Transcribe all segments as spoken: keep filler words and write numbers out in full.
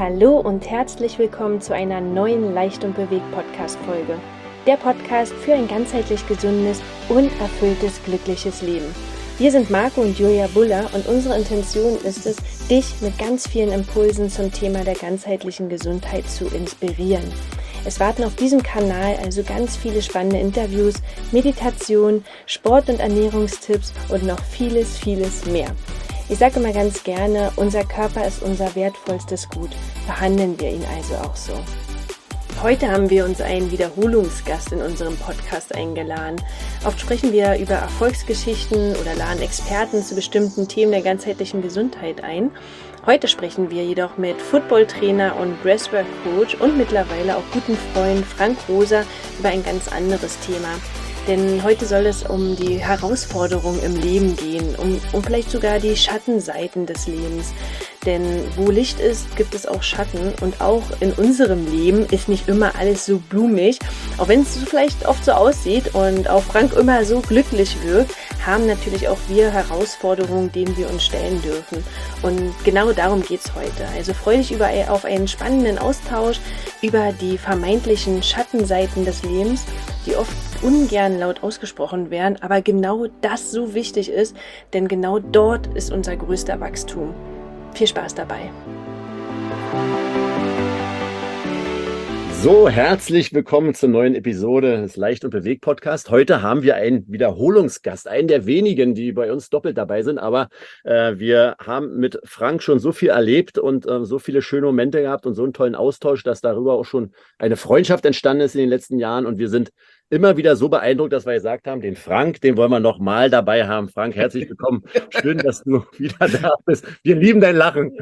Hallo und herzlich willkommen zu einer neuen Leicht und bewegt Podcast-Folge. Der Podcast für ein ganzheitlich gesundes und erfülltes, glückliches Leben. Wir sind Marco und Julia Buller und unsere Intention ist es, dich mit ganz vielen Impulsen zum Thema der ganzheitlichen Gesundheit zu inspirieren. Es warten auf diesem Kanal also ganz viele spannende Interviews, Meditation, Sport- und Ernährungstipps und noch vieles, vieles mehr. Ich sage immer ganz gerne, unser Körper ist unser wertvollstes Gut. Behandeln wir ihn also auch so. Heute haben wir uns einen Wiederholungsgast in unserem Podcast eingeladen. Oft sprechen wir über Erfolgsgeschichten oder laden Experten zu bestimmten Themen der ganzheitlichen Gesundheit ein. Heute sprechen wir jedoch mit Footballtrainer und Breathwork-Coach und mittlerweile auch guten Freund Frank Rosa über ein ganz anderes Thema. Denn heute soll es um die Herausforderungen im Leben gehen, um, um vielleicht sogar die Schattenseiten des Lebens. Denn wo Licht ist, gibt es auch Schatten und auch in unserem Leben ist nicht immer alles so blumig. Auch wenn es vielleicht oft so aussieht und auch Frank immer so glücklich wirkt, haben natürlich auch wir Herausforderungen, denen wir uns stellen dürfen. Und genau darum geht es heute. Also freue dich über, auf einen spannenden Austausch über die vermeintlichen Schattenseiten des Lebens, die oft ungern laut ausgesprochen werden, aber genau das so wichtig ist, denn genau dort ist unser größter Wachstum. Viel Spaß dabei. So, herzlich willkommen zur neuen Episode des Leicht und Bewegt Podcast. Heute haben wir einen Wiederholungsgast, einen der wenigen, die bei uns doppelt dabei sind, aber äh, wir haben mit Frank schon so viel erlebt und äh, so viele schöne Momente gehabt und so einen tollen Austausch, dass darüber auch schon eine Freundschaft entstanden ist in den letzten Jahren und wir sind immer wieder so beeindruckt, dass wir gesagt haben, den Frank, den wollen wir noch mal dabei haben. Frank, herzlich willkommen. Schön, dass du wieder da bist. Wir lieben dein Lachen.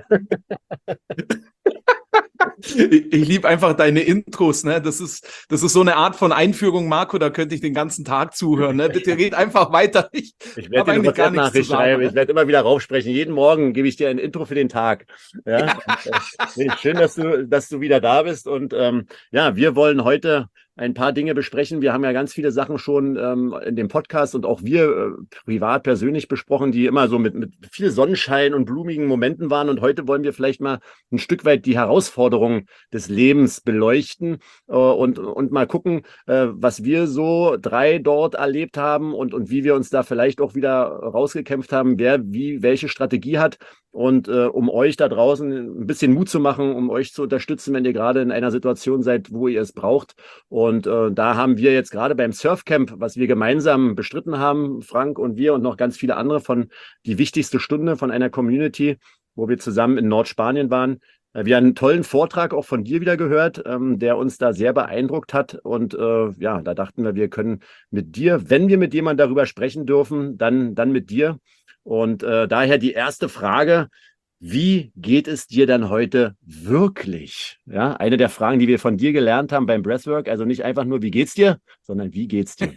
Ich, ich liebe einfach deine Intros, ne? Das ist, das ist so eine Art von Einführung, Marco, da könnte ich den ganzen Tag zuhören, ne? Bitte red einfach weiter. Ich, ich werde dir eine WhatsApp-Nachricht schreiben, ich werde immer wieder raufsprechen. Jeden Morgen gebe ich dir ein Intro für den Tag. Ja? Ja. Und, äh, schön, dass du, dass du wieder da bist. Und ähm, ja, wir wollen heute ein paar Dinge besprechen. Wir haben ja ganz viele Sachen schon ähm, in dem Podcast und auch wir äh, privat, persönlich besprochen, die immer so mit, mit viel Sonnenschein und blumigen Momenten waren. Und heute wollen wir vielleicht mal ein Stück weit die Herausforderungen des Lebens beleuchten äh, und, und mal gucken, äh, was wir so drei dort erlebt haben und, und wie wir uns da vielleicht auch wieder rausgekämpft haben, wer wie welche Strategie hat. Und äh, um euch da draußen ein bisschen Mut zu machen, um euch zu unterstützen, wenn ihr gerade in einer Situation seid, wo ihr es braucht. Und äh, da haben wir jetzt gerade beim Surfcamp, was wir gemeinsam bestritten haben, Frank und wir und noch ganz viele andere von die wichtigste Stunde von einer Community, wo wir zusammen in Nordspanien waren. Äh, wir haben einen tollen Vortrag auch von dir wieder gehört, ähm, der uns da sehr beeindruckt hat. Und äh, ja, da dachten wir, wir können mit dir, wenn wir mit jemandem darüber sprechen dürfen, dann, dann mit dir. Und äh, daher die erste Frage, wie geht es dir dann heute wirklich? Ja, eine der Fragen, die wir von dir gelernt haben beim Breathwork, also nicht einfach nur, wie geht's dir, sondern wie geht's dir?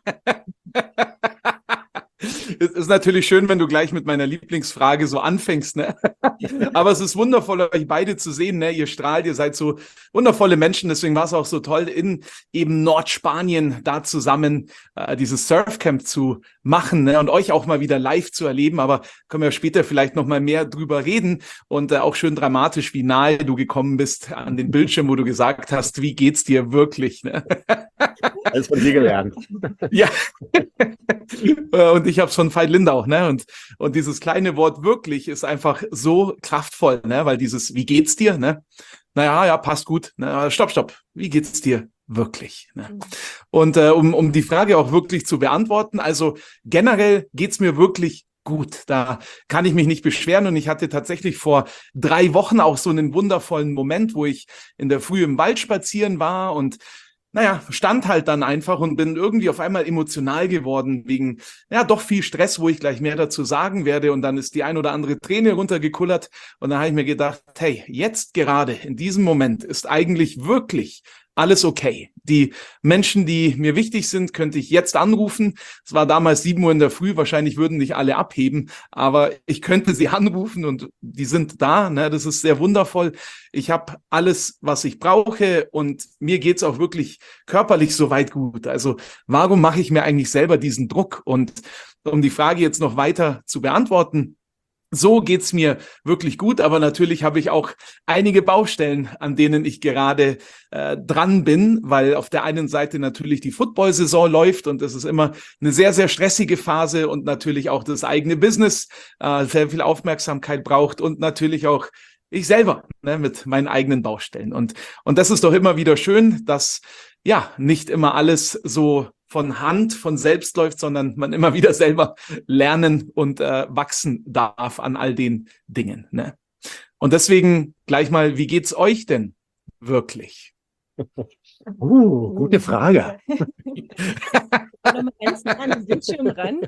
Es ist natürlich schön, wenn du gleich mit meiner Lieblingsfrage so anfängst, ne? Aber es ist wundervoll, euch beide zu sehen, ne? Ihr strahlt, ihr seid so wundervolle Menschen, deswegen war es auch so toll, in eben Nordspanien da zusammen äh, dieses Surfcamp zu machen, ne? Und euch auch mal wieder live zu erleben, aber können wir später vielleicht noch mal mehr drüber reden und äh, auch schön dramatisch, wie nahe du gekommen bist an den Bildschirm, wo du gesagt hast, wie geht's dir wirklich, ne? Alles von dir gelernt. Ja. Und ich habe es von Veit Lindau, ne? Und, und dieses kleine Wort wirklich ist einfach so kraftvoll, ne? Weil dieses, wie geht's dir, ne? Naja, ja, passt gut. Ne? Stopp, stopp. Wie geht's dir wirklich? Ne? Und äh, um, um die Frage auch wirklich zu beantworten, also generell geht's mir wirklich gut. Da kann ich mich nicht beschweren und ich hatte tatsächlich vor drei Wochen auch so einen wundervollen Moment, wo ich in der Früh im Wald spazieren war und naja, stand halt dann einfach und bin irgendwie auf einmal emotional geworden wegen, ja, doch viel Stress, wo ich gleich mehr dazu sagen werde und dann ist die ein oder andere Träne runtergekullert und dann habe ich mir gedacht, hey, jetzt gerade in diesem Moment ist eigentlich wirklich alles okay. Die Menschen, die mir wichtig sind, könnte ich jetzt anrufen. Es war damals sieben Uhr in der Früh, wahrscheinlich würden nicht alle abheben, aber ich könnte sie anrufen und die sind da. Ne? Das ist sehr wundervoll. Ich habe alles, was ich brauche und mir geht's auch wirklich körperlich soweit gut. Also warum mache ich mir eigentlich selber diesen Druck? Und um die Frage jetzt noch weiter zu beantworten, So geht's mir wirklich gut, aber natürlich habe ich auch einige Baustellen, an denen ich gerade äh, dran bin, weil auf der einen Seite natürlich die Football-Saison läuft und das ist immer eine sehr, sehr stressige Phase und natürlich auch das eigene Business äh, sehr viel Aufmerksamkeit braucht und natürlich auch ich selber, ne, mit meinen eigenen Baustellen. Und, und das ist doch immer wieder schön, dass ja nicht immer alles so von Hand, von selbst läuft, sondern man immer wieder selber lernen und äh, wachsen darf an all den Dingen. Ne? Und deswegen gleich mal, wie geht's euch denn wirklich? Uh, gute Frage. Mal ganz nah an den Bildschirm ran.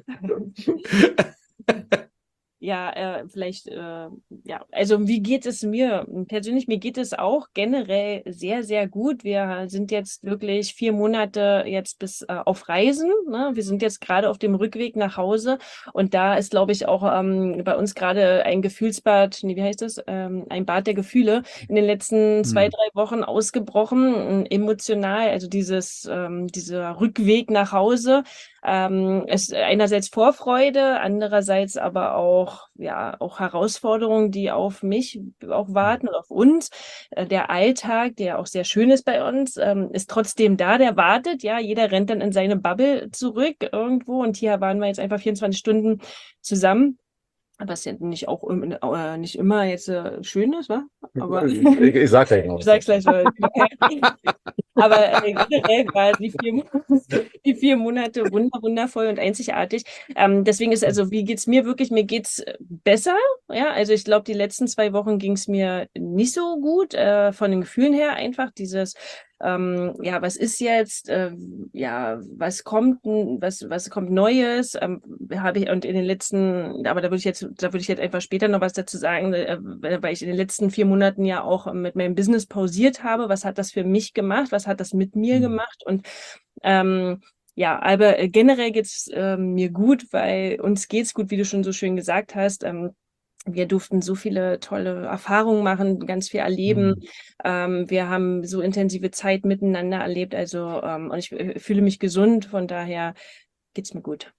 Ja, äh, vielleicht, äh, ja, also wie geht es mir? Persönlich, mir geht es auch generell sehr, sehr gut. Wir sind jetzt wirklich vier Monate jetzt bis äh, auf Reisen. Ne? Wir sind jetzt gerade auf dem Rückweg nach Hause und da ist, glaube ich, auch ähm, bei uns gerade ein Gefühlsbad, nee, wie heißt das? Ähm, ein Bad der Gefühle in den letzten zwei, Hm. drei Wochen ausgebrochen, emotional, also dieses, ähm, dieser Rückweg nach Hause. Ähm, es einerseits Vorfreude, andererseits aber auch, ja, auch Herausforderungen, die auf mich auch warten und auf uns. Äh, der Alltag, der auch sehr schön ist bei uns, ähm, ist trotzdem da, der wartet. Ja, jeder rennt dann in seine Bubble zurück irgendwo und hier waren wir jetzt einfach vierundzwanzig Stunden zusammen. Was ja nicht auch äh, nicht immer jetzt äh, schön ist, wa? Aber ich, ich sag's gleich noch. ich sag's gleich mal. Aber äh, generell war die vier, die vier Monate wunder, wundervoll und einzigartig. Ähm, deswegen ist also, wie geht's mir wirklich? Mir geht's besser. Ja, also ich glaube, die letzten zwei Wochen ging's mir nicht so gut. Äh, von den Gefühlen her einfach dieses Ähm, ja, was ist jetzt, äh, ja, was kommt, was, was kommt Neues, ähm, habe ich, und in den letzten, aber da würde ich jetzt, da würde ich jetzt einfach später noch was dazu sagen, äh, weil ich in den letzten vier Monaten ja auch mit meinem Business pausiert habe. Was hat das für mich gemacht? Was hat das mit mir Mhm. gemacht? Und, ähm, ja, aber äh, generell geht's äh, mir gut, weil uns geht's gut, wie du schon so schön gesagt hast. Ähm, Wir durften so viele tolle Erfahrungen machen, ganz viel erleben. Mhm. Ähm, wir haben so intensive Zeit miteinander erlebt. Also, ähm, und ich äh, fühle mich gesund. Von daher geht's mir gut.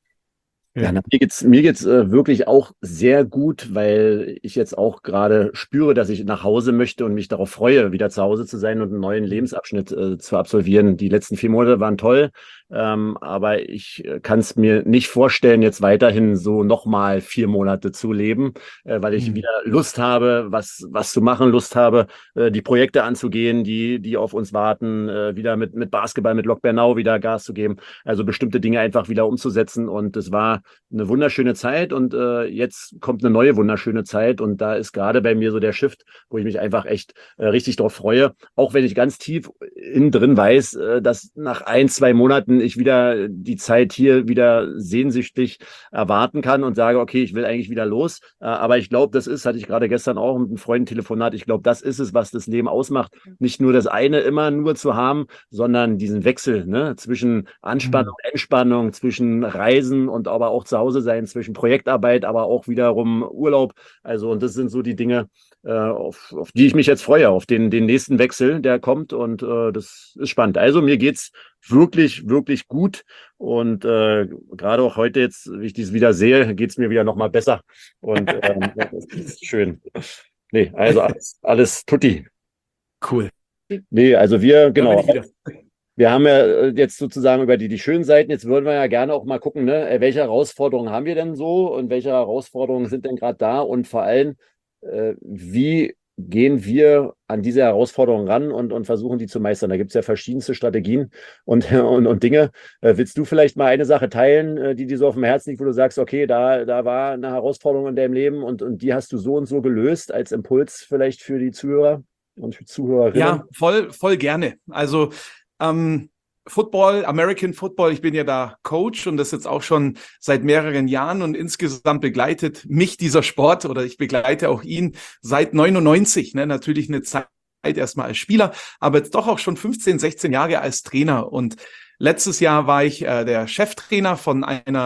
Ja, na, mir geht's, mir geht's äh, wirklich auch sehr gut, weil ich jetzt auch gerade spüre, dass ich nach Hause möchte und mich darauf freue, wieder zu Hause zu sein und einen neuen Lebensabschnitt äh, zu absolvieren. Die letzten vier Monate waren toll, ähm, aber ich äh, kann es mir nicht vorstellen, jetzt weiterhin so nochmal vier Monate zu leben, äh, weil ich Mhm. wieder Lust habe, was was zu machen, Lust habe, äh, die Projekte anzugehen, die die auf uns warten, äh, wieder mit mit Basketball, mit Lok Bernau wieder Gas zu geben, also bestimmte Dinge einfach wieder umzusetzen. Und es war eine wunderschöne Zeit und äh, jetzt kommt eine neue wunderschöne Zeit und da ist gerade bei mir so der Shift, wo ich mich einfach echt äh, richtig drauf freue, auch wenn ich ganz tief innen drin weiß, äh, dass nach ein, zwei Monaten ich wieder die Zeit hier wieder sehnsüchtig erwarten kann und sage, okay, ich will eigentlich wieder los, äh, aber ich glaube, das ist, hatte ich gerade gestern auch mit einem Freund Telefonat, ich glaube, das ist es, was das Leben ausmacht, nicht nur das eine immer nur zu haben, sondern diesen Wechsel, ne, zwischen Anspannung, Mhm. Entspannung, zwischen Reisen und aber auch zu Hause sein, zwischen Projektarbeit, aber auch wiederum Urlaub. Also, und das sind so die Dinge, äh, auf, auf die ich mich jetzt freue, auf den, den nächsten Wechsel, der kommt. Und äh, das ist spannend. Also, mir geht's wirklich, wirklich gut. Und äh, gerade auch heute jetzt, wie ich dies wieder sehe, geht's mir wieder nochmal besser. Und ähm, das ist schön. Nee, also alles, alles tutti. Cool. Nee, also wir, Da bin genau. ich wieder. Wir haben ja äh, jetzt sozusagen über die, die schönen Seiten, jetzt würden wir ja gerne auch mal gucken, ne, äh, welche Herausforderungen haben wir denn so und welche Herausforderungen sind denn gerade da und vor allem, äh, wie gehen wir an diese Herausforderungen ran und, und versuchen die zu meistern. Da gibt es ja verschiedenste Strategien und, und, und Dinge. Äh, willst du vielleicht mal eine Sache teilen, äh, die dir so auf dem Herzen liegt, wo du sagst, okay, da, da war eine Herausforderung in deinem Leben und, und die hast du so und so gelöst als Impuls vielleicht für die Zuhörer und für Zuhörerinnen? Ja, voll, voll gerne. Also ähm, Football, American Football, ich bin ja da Coach und das jetzt auch schon seit mehreren Jahren und insgesamt begleitet mich dieser Sport oder ich begleite auch ihn seit neunundneunzig, ne, natürlich eine Zeit erstmal als Spieler, aber jetzt doch auch schon fünfzehn, sechzehn Jahre als Trainer und letztes Jahr war ich äh, der Cheftrainer von einer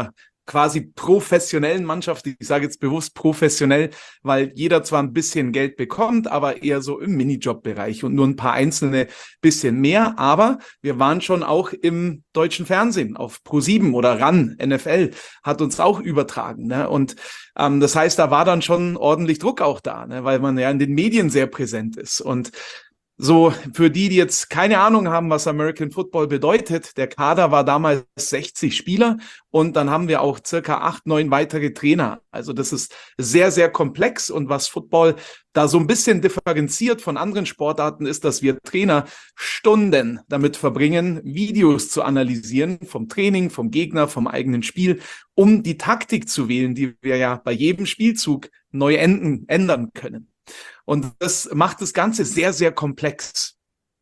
quasi professionellen Mannschaft, ich sage jetzt bewusst professionell, weil jeder zwar ein bisschen Geld bekommt, aber eher so im Minijob-Bereich und nur ein paar einzelne bisschen mehr, aber wir waren schon auch im deutschen Fernsehen auf ProSieben oder R A N, N F L hat uns auch übertragen, ne? Und ähm, das heißt, da war dann schon ordentlich Druck auch da, ne? Weil man ja in den Medien sehr präsent ist. Und so, für die, die jetzt keine Ahnung haben, was American Football bedeutet, der Kader war damals sechzig Spieler und dann haben wir auch circa acht, neun weitere Trainer. Also das ist sehr, sehr komplex und was Football da so ein bisschen differenziert von anderen Sportarten ist, dass wir Trainer Stunden damit verbringen, Videos zu analysieren vom Training, vom Gegner, vom eigenen Spiel, um die Taktik zu wählen, die wir ja bei jedem Spielzug neu enden, ändern können. Und das macht das Ganze sehr, sehr komplex.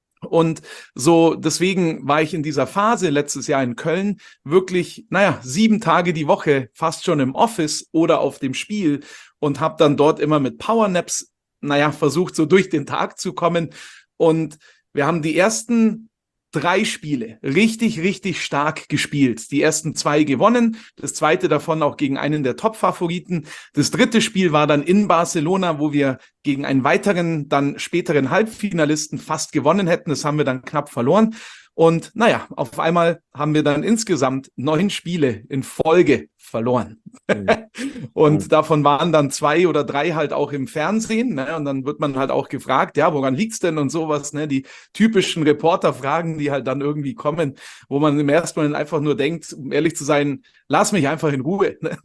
Und so, deswegen war ich in dieser Phase letztes Jahr in Köln wirklich, naja, sieben Tage die Woche fast schon im Office oder auf dem Spiel und habe dann dort immer mit Powernaps, naja, versucht so durch den Tag zu kommen. Und wir haben die ersten drei Spiele richtig, richtig stark gespielt. Die ersten zwei gewonnen, das zweite davon auch gegen einen der Top-Favoriten. Das dritte Spiel war dann in Barcelona, wo wir gegen einen weiteren, dann späteren Halbfinalisten fast gewonnen hätten. Das haben wir dann knapp verloren. Und naja, auf einmal haben wir dann insgesamt neun Spiele in Folge verloren. Mhm. Und mhm. davon waren dann zwei oder drei halt auch im Fernsehen. Ne? Und dann wird man halt auch gefragt, ja, woran liegt's denn und sowas, ne? Die typischen Reporterfragen, die halt dann irgendwie kommen, wo man im ersten Moment einfach nur denkt, um ehrlich zu sein, lass mich einfach in Ruhe. Ne?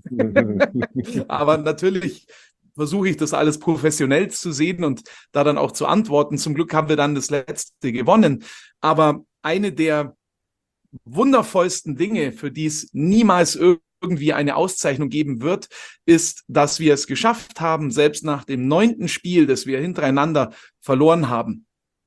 Mhm. Aber natürlich versuche ich das alles professionell zu sehen und da dann auch zu antworten. Zum Glück haben wir dann das letzte gewonnen. Aber eine der wundervollsten Dinge, für die es niemals irgendwie eine Auszeichnung geben wird, ist, dass wir es geschafft haben, selbst nach dem neunten Spiel, das wir hintereinander verloren haben,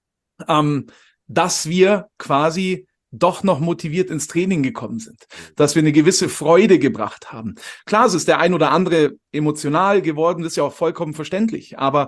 ähm, dass wir quasi doch noch motiviert ins Training gekommen sind, dass wir eine gewisse Freude gebracht haben. Klar, es ist der ein oder andere emotional geworden, das ist ja auch vollkommen verständlich, aber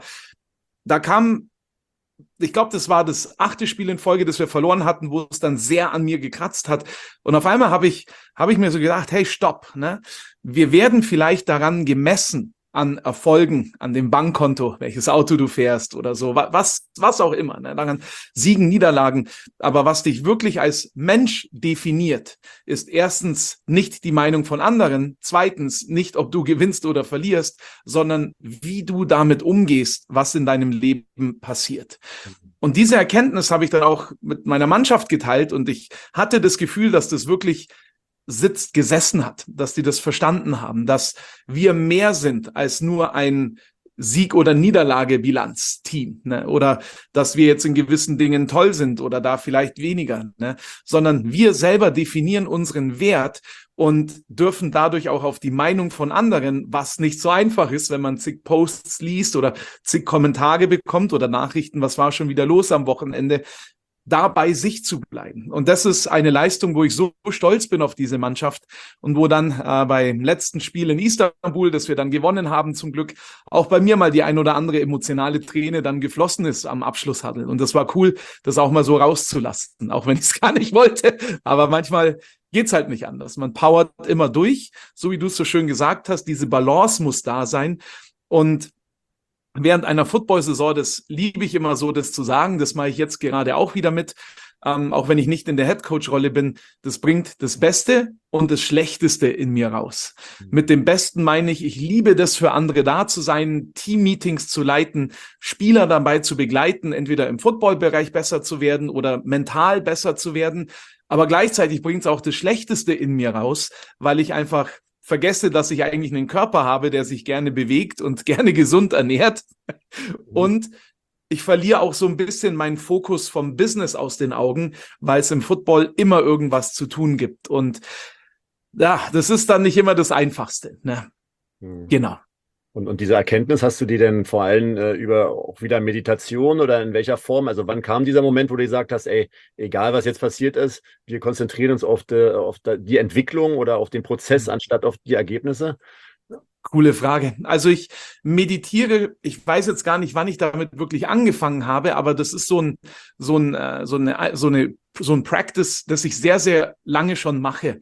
da kam, ich glaube, das war das achte Spiel in Folge, das wir verloren hatten, wo es dann sehr an mir gekratzt hat. Und auf einmal habe ich, habe ich mir so gedacht, hey, stopp, ne? Wir werden vielleicht daran gemessen, an Erfolgen, an dem Bankkonto, welches Auto du fährst oder so, was, was auch immer, ne? Daran Siegen, Niederlagen. Aber was dich wirklich als Mensch definiert, ist erstens nicht die Meinung von anderen, zweitens nicht, ob du gewinnst oder verlierst, sondern wie du damit umgehst, was in deinem Leben passiert. Und diese Erkenntnis habe ich dann auch mit meiner Mannschaft geteilt und ich hatte das Gefühl, dass das wirklich sitzt, gesessen hat, dass die das verstanden haben, dass wir mehr sind als nur ein Sieg- oder Niederlage-Bilanz-Team, ne? Oder dass wir jetzt in gewissen Dingen toll sind oder da vielleicht weniger, ne? Sondern wir selber definieren unseren Wert und dürfen dadurch auch auf die Meinung von anderen, was nicht so einfach ist, wenn man zig Posts liest oder zig Kommentare bekommt oder Nachrichten, was war schon wieder los am Wochenende, da bei sich zu bleiben. Und das ist eine Leistung, wo ich so stolz bin auf diese Mannschaft und wo dann äh, beim letzten Spiel in Istanbul, das wir dann gewonnen haben, zum Glück auch bei mir mal die ein oder andere emotionale Träne dann geflossen ist am Abschlusshuddle. Und das war cool, das auch mal so rauszulassen, auch wenn ich es gar nicht wollte. Aber manchmal geht's halt nicht anders. Man powert immer durch, so wie du es so schön gesagt hast, diese Balance muss da sein. Und während einer Football-Saison, das liebe ich immer so, das zu sagen, das mache ich jetzt gerade auch wieder mit, ähm, auch wenn ich nicht in der Headcoach-Rolle bin, das bringt das Beste und das Schlechteste in mir raus. Mhm. Mit dem Besten meine ich, ich liebe das, für andere da zu sein, Team-Meetings zu leiten, Spieler dabei zu begleiten, entweder im Football-Bereich besser zu werden oder mental besser zu werden, aber gleichzeitig bringt es auch das Schlechteste in mir raus, weil ich einfach vergesse, dass ich eigentlich einen Körper habe, der sich gerne bewegt und gerne gesund ernährt. Und ich verliere auch so ein bisschen meinen Fokus vom Business aus den Augen, weil es im Football immer irgendwas zu tun gibt. Und ja, das ist dann nicht immer das Einfachste, ne? Mhm. Genau. Und, und diese Erkenntnis hast du die denn vor allem äh, über auch wieder Meditation oder in welcher Form? Also wann kam dieser Moment, wo du gesagt hast, ey, egal was jetzt passiert ist, wir konzentrieren uns auf die, auf die Entwicklung oder auf den Prozess anstatt auf die Ergebnisse? Coole Frage. Also ich meditiere, ich weiß jetzt gar nicht, wann ich damit wirklich angefangen habe, aber das ist so ein, so ein, so eine, so eine, so ein Practice, das ich sehr, sehr lange schon mache.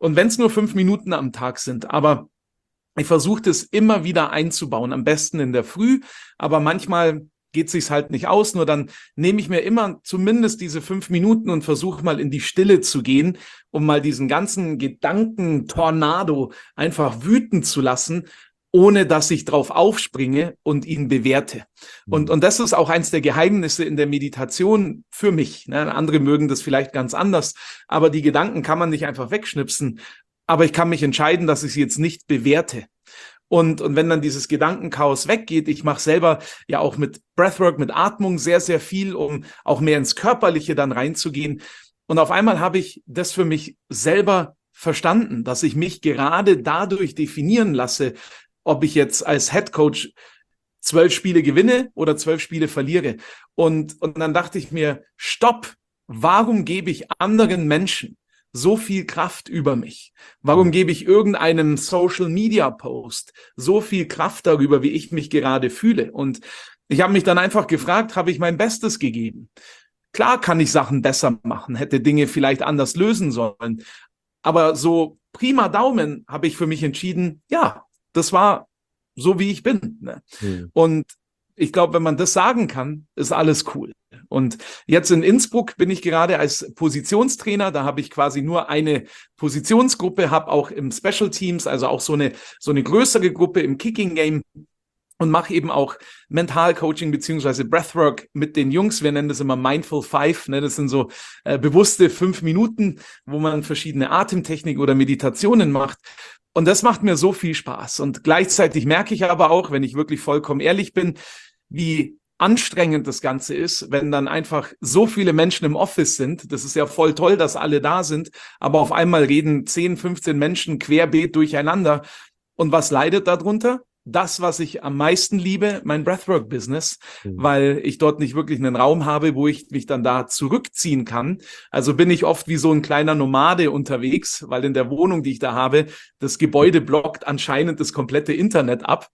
Und wenn es nur fünf Minuten am Tag sind, aber ich versuche das immer wieder einzubauen, am besten in der Früh, aber manchmal geht sich's halt nicht aus, nur dann nehme ich mir immer zumindest diese fünf Minuten und versuche mal in die Stille zu gehen, um mal diesen ganzen Gedankentornado einfach wüten zu lassen, ohne dass ich drauf aufspringe und ihn bewerte. Mhm. Und, und das ist auch eins der Geheimnisse in der Meditation für mich. Ne? Andere mögen das vielleicht ganz anders, aber die Gedanken kann man nicht einfach wegschnipsen. Aber ich kann mich entscheiden, dass ich sie jetzt nicht bewerte. Und, und wenn dann dieses Gedankenchaos weggeht, ich mache selber ja auch mit Breathwork, mit Atmung sehr, sehr viel, um auch mehr ins Körperliche dann reinzugehen. Und auf einmal habe ich das für mich selber verstanden, dass ich mich gerade dadurch definieren lasse, ob ich jetzt als Head Coach zwölf Spiele gewinne oder zwölf Spiele verliere. Und, und dann dachte ich mir, stopp, warum gebe ich anderen Menschen so viel Kraft über mich? Warum gebe ich irgendeinem Social-Media-Post so viel Kraft darüber, wie ich mich gerade fühle? Und ich habe mich dann einfach gefragt, habe ich mein Bestes gegeben? Klar kann ich Sachen besser machen, hätte Dinge vielleicht anders lösen sollen. Aber so prima Daumen habe ich für mich entschieden, ja, das war so, wie ich bin. Ne? Mhm. Und ich glaube, wenn man das sagen kann, ist alles cool. Und jetzt in Innsbruck bin ich gerade als Positionstrainer. Da habe ich quasi nur eine Positionsgruppe, habe auch im Special Teams, also auch so eine, so eine größere Gruppe im Kicking Game und mache eben auch Mentalcoaching beziehungsweise Breathwork mit den Jungs. Wir nennen das immer Mindful Five. Ne? Das sind so äh, bewusste fünf Minuten, wo man verschiedene Atemtechniken oder Meditationen macht. Und das macht mir so viel Spaß. Und gleichzeitig merke ich aber auch, wenn ich wirklich vollkommen ehrlich bin, wie anstrengend das Ganze ist, wenn dann einfach so viele Menschen im Office sind. Das ist ja voll toll, dass alle da sind, aber auf einmal reden zehn, fünfzehn Menschen querbeet durcheinander. Und was leidet darunter? Das, was ich am meisten liebe, mein Breathwork-Business, mhm. weil ich dort nicht wirklich einen Raum habe, wo ich mich dann da zurückziehen kann. Also bin ich oft wie so ein kleiner Nomade unterwegs, weil in der Wohnung, die ich da habe, das Gebäude blockt anscheinend das komplette Internet ab.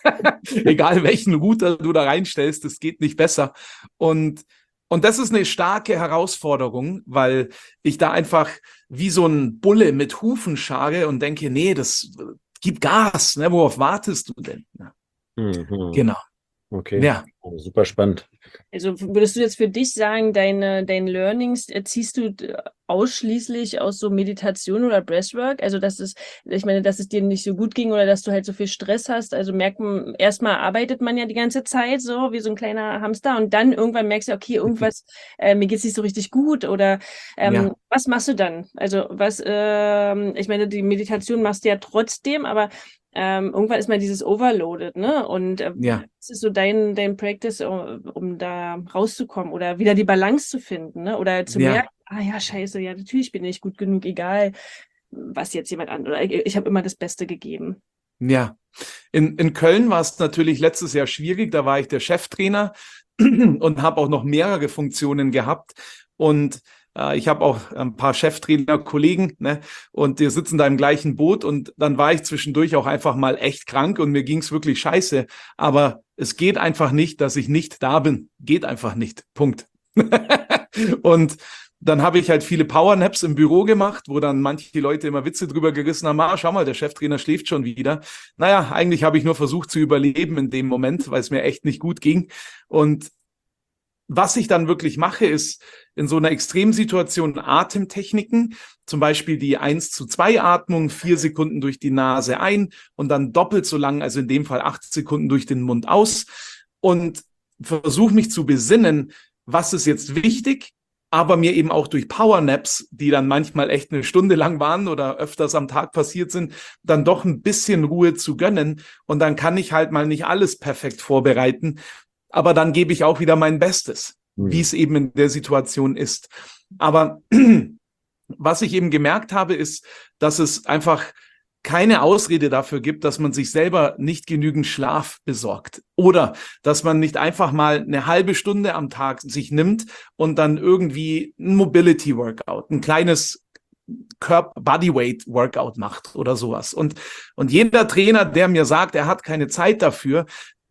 Egal welchen Router du da reinstellst, das geht nicht besser. Und Und das ist eine starke Herausforderung, weil ich da einfach wie so ein Bulle mit Hufen scharre und denke, nee, das gib Gas, ne? Worauf wartest du denn? Ja. Mhm. Genau. Okay, ja. Super spannend. Also würdest du jetzt für dich sagen, deine, deine Learnings ziehst du ausschließlich aus so Meditation oder Breathwork? Also dass es, ich meine, dass es dir nicht so gut ging oder dass du halt so viel Stress hast. Also merkt man, erstmal arbeitet man ja die ganze Zeit so wie so ein kleiner Hamster und dann irgendwann merkst du, okay, irgendwas, äh, mir geht's nicht so richtig gut oder ähm, ja. Was machst du dann? Also was, ähm, ich meine, die Meditation machst du ja trotzdem, aber Ähm, irgendwann ist mal dieses Overloaded, ne? Und äh, ja. was ist so dein, dein Practice, um, um da rauszukommen oder wieder die Balance zu finden, ne? Oder zu ja. merken, ah ja, scheiße, ja, natürlich bin ich gut genug, egal was jetzt jemand an, oder ich, ich habe immer das Beste gegeben. Ja, in, in Köln war es natürlich letztes Jahr schwierig, da war ich der Cheftrainer und habe auch noch mehrere Funktionen gehabt und ich habe auch ein paar Cheftrainer-Kollegen, ne, und die sitzen da im gleichen Boot und dann war ich zwischendurch auch einfach mal echt krank und mir ging's wirklich scheiße. Aber es geht einfach nicht, dass ich nicht da bin. Geht einfach nicht. Punkt. Und dann habe ich halt viele Powernaps im Büro gemacht, wo dann manche Leute immer Witze drüber gerissen haben, ah, schau mal, der Cheftrainer schläft schon wieder. Naja, eigentlich habe ich nur versucht zu überleben in dem Moment, weil es mir echt nicht gut ging. Und was ich dann wirklich mache, ist in so einer Extremsituation Atemtechniken, zum Beispiel die eins zu zwei Atmung, vier Sekunden durch die Nase ein und dann doppelt so lang, also in dem Fall acht Sekunden durch den Mund aus und versuche mich zu besinnen, was ist jetzt wichtig, aber mir eben auch durch Powernaps, die dann manchmal echt eine Stunde lang waren oder öfters am Tag passiert sind, dann doch ein bisschen Ruhe zu gönnen und dann kann ich halt mal nicht alles perfekt vorbereiten. Aber dann gebe ich auch wieder mein Bestes, mhm. wie es eben in der Situation ist. Aber was ich eben gemerkt habe, ist, dass es einfach keine Ausrede dafür gibt, dass man sich selber nicht genügend Schlaf besorgt. Oder dass man nicht einfach mal eine halbe Stunde am Tag sich nimmt und dann irgendwie ein Mobility-Workout, ein kleines Körper-Bodyweight-Workout macht oder sowas. Und, und jeder Trainer, der mir sagt, er hat keine Zeit dafür,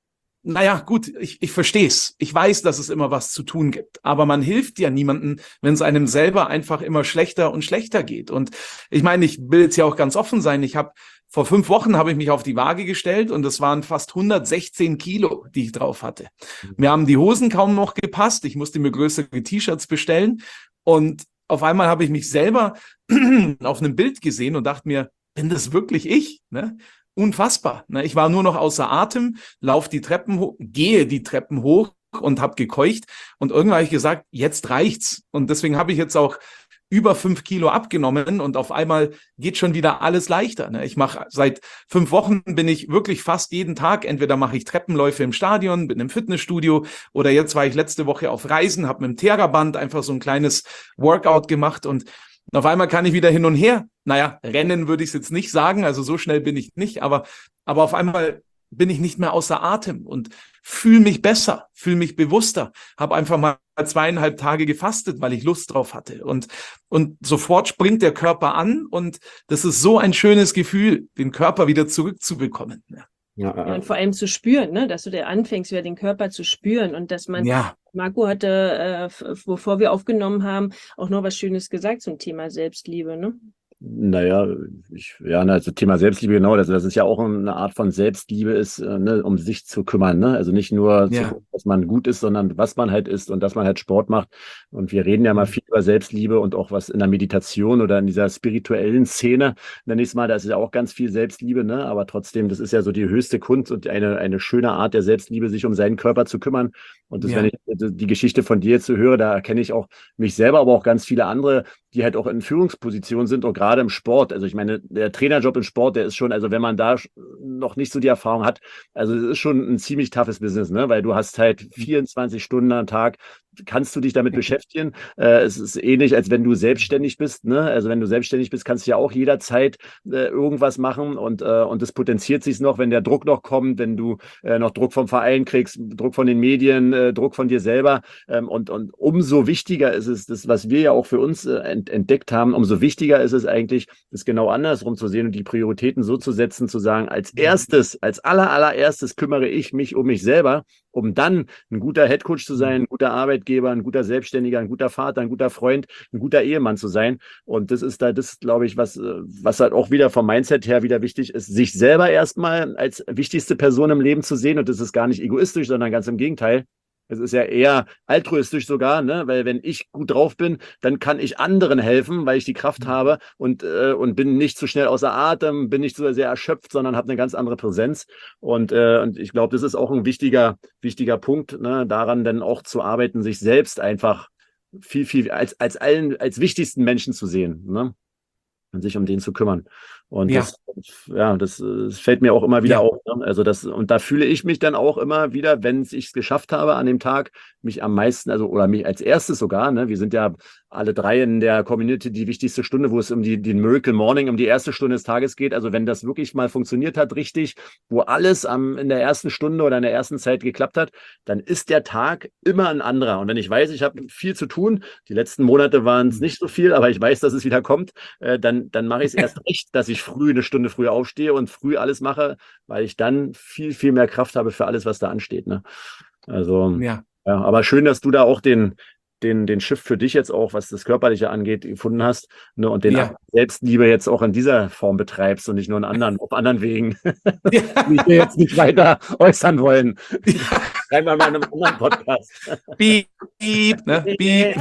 naja, gut, ich, ich verstehe es. Ich weiß, dass es immer was zu tun gibt. Aber man hilft ja niemandem, wenn es einem selber einfach immer schlechter und schlechter geht. Und ich meine, ich will jetzt ja auch ganz offen sein. Ich habe vor fünf Wochen habe ich mich auf die Waage gestellt und es waren fast hundertsechzehn Kilo, die ich drauf hatte. Mir haben die Hosen kaum noch gepasst. Ich musste mir größere T-Shirts bestellen. Und auf einmal habe ich mich selber auf einem Bild gesehen und dachte mir, bin das wirklich ich? Ne? Unfassbar. Ne? Ich war nur noch außer Atem, laufe die Treppen hoch, gehe die Treppen hoch und habe gekeucht. Und irgendwann habe ich gesagt, jetzt reicht's. Und deswegen habe ich jetzt auch über fünf Kilo abgenommen und auf einmal geht schon wieder alles leichter. Ne? Ich mache seit fünf Wochen bin ich wirklich fast jeden Tag, entweder mache ich Treppenläufe im Stadion, bin im Fitnessstudio oder jetzt war ich letzte Woche auf Reisen, habe mit dem Theraband einfach so ein kleines Workout gemacht und auf einmal kann ich wieder hin und her. Naja, rennen würde ich es jetzt nicht sagen, also so schnell bin ich nicht, aber, aber auf einmal bin ich nicht mehr außer Atem und fühle mich besser, fühle mich bewusster, habe einfach mal zweieinhalb Tage gefastet, weil ich Lust drauf hatte und, und sofort springt der Körper an und das ist so ein schönes Gefühl, den Körper wieder zurückzubekommen. Ja. Ja, ja, und vor allem zu spüren, ne, dass du da anfängst, wieder den Körper zu spüren und dass man, ja. Marco hatte, äh, bevor wir aufgenommen haben, auch noch was Schönes gesagt zum Thema Selbstliebe, ne? Naja, ich, ja, also Thema Selbstliebe, genau, das, das ist ja auch eine Art von Selbstliebe ist, äh, ne, um sich zu kümmern, ne? Also nicht nur, ja. zu gucken, dass man gut ist, sondern was man halt ist und dass man halt Sport macht. Und wir reden ja mal viel über Selbstliebe und auch was in der Meditation oder in dieser spirituellen Szene. Nenne ich es mal, da ist ja auch ganz viel Selbstliebe, ne? Aber trotzdem, das ist ja so die höchste Kunst und eine, eine schöne Art der Selbstliebe, sich um seinen Körper zu kümmern. Und das, ja. wenn ich die Geschichte von dir jetzt so höre, da erkenne ich auch mich selber, aber auch ganz viele andere, die halt auch in Führungspositionen sind und gerade im Sport. Also ich meine, der Trainerjob im Sport, der ist schon, also wenn man da noch nicht so die Erfahrung hat, also es ist schon ein ziemlich toughes Business, ne? Weil du hast halt vierundzwanzig Stunden am Tag, kannst du dich damit beschäftigen. Äh, es ist ähnlich, als wenn du selbstständig bist, ne? Also wenn du selbstständig bist, kannst du ja auch jederzeit äh, irgendwas machen und, äh, und das potenziert sich noch, wenn der Druck noch kommt, wenn du äh, noch Druck vom Verein kriegst, Druck von den Medien, äh, Druck von dir selber. Ähm, und, und umso wichtiger ist es, das, was wir ja auch für uns äh, ent- entdeckt haben, umso wichtiger ist es eigentlich, das genau andersrum zu sehen und die Prioritäten so zu setzen, zu sagen, als erstes, als aller, allererstes kümmere ich mich um mich selber, um dann ein guter Headcoach zu sein, ein guter Arbeitgeber, ein guter Selbstständiger, ein guter Vater, ein guter Freund, ein guter Ehemann zu sein. Und das ist da, das glaube ich, was, was halt auch wieder vom Mindset her wieder wichtig ist, sich selber erstmal als wichtigste Person im Leben zu sehen. Und das ist gar nicht egoistisch, sondern ganz im Gegenteil. Es ist ja eher altruistisch sogar, ne? Weil wenn ich gut drauf bin, dann kann ich anderen helfen, weil ich die Kraft habe und, äh, und bin nicht zu schnell außer Atem, bin nicht so sehr erschöpft, sondern habe eine ganz andere Präsenz. Und, äh, und ich glaube, das ist auch ein wichtiger, wichtiger Punkt, ne? Daran dann auch zu arbeiten, sich selbst einfach viel, viel als, als allen, als wichtigsten Menschen zu sehen, ne? Und sich um den zu kümmern. Und ja, das, ja, das, das fällt mir auch immer wieder ja. auf. Ne? Also das, und da fühle ich mich dann auch immer wieder, wenn ich es geschafft habe an dem Tag, mich am meisten, also oder mich als erstes sogar, ne? Wir sind ja alle drei in der Community die wichtigste Stunde, wo es um die, den Miracle Morning, um die erste Stunde des Tages geht. Also wenn das wirklich mal funktioniert hat, richtig, wo alles am, in der ersten Stunde oder in der ersten Zeit geklappt hat, dann ist der Tag immer ein anderer. Und wenn ich weiß, ich habe viel zu tun, die letzten Monate waren es nicht so viel, aber ich weiß, dass es wieder kommt, äh, dann, dann mache ich es erst recht, dass ich früh eine Stunde früher aufstehe und früh alles mache, weil ich dann viel, viel mehr Kraft habe für alles, was da ansteht. Ne? Also, ja. ja, aber schön, dass du da auch den, den, den Shift für dich jetzt auch, was das Körperliche angeht, gefunden hast, ne, und den Ja. Selbstliebe jetzt auch in dieser Form betreibst und nicht nur in anderen, auf anderen Wegen, Ja. die wir jetzt nicht weiter äußern wollen. Schreiben wir mal in einem anderen Podcast. Piep, piep, ne? Piep.